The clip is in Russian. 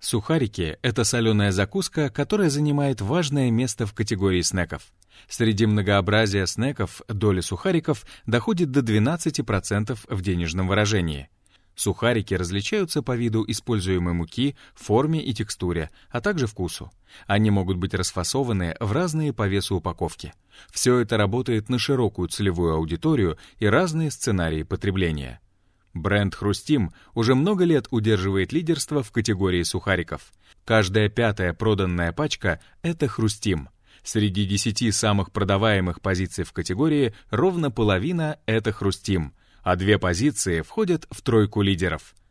Сухарики — это соленая закуска, которая занимает важное место в категории снеков. Среди многообразия снеков доля сухариков доходит до 12% в денежном выражении. Сухарики различаются по виду используемой муки, форме и текстуре, а также вкусу. Они могут быть расфасованы в разные по весу упаковки. Все это работает на широкую целевую аудиторию и разные сценарии потребления. Бренд «Хрустим» уже много лет удерживает лидерство в категории сухариков. Каждая пятая проданная пачка — это «Хрустим». Среди 10 самых продаваемых позиций в категории ровно половина — это «Хрустим», а 2 позиции входят в тройку лидеров.